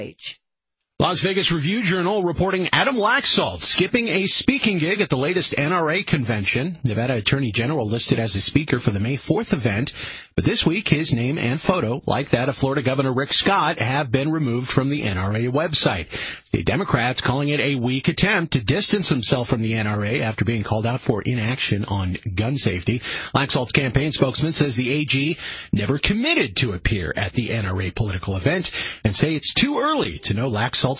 Las Vegas Review-Journal reporting Adam Laxalt skipping a speaking gig at the latest NRA convention. Nevada Attorney General listed as a speaker for the May 4th event. But this week, his name and photo, like that of Florida Governor Rick Scott, have been removed from the NRA website. The Democrats calling it a weak attempt to distance himself from the NRA after being called out for inaction on gun safety. Laxalt's campaign spokesman says the AG never committed to appear at the NRA political event and say it's too early to know Laxalt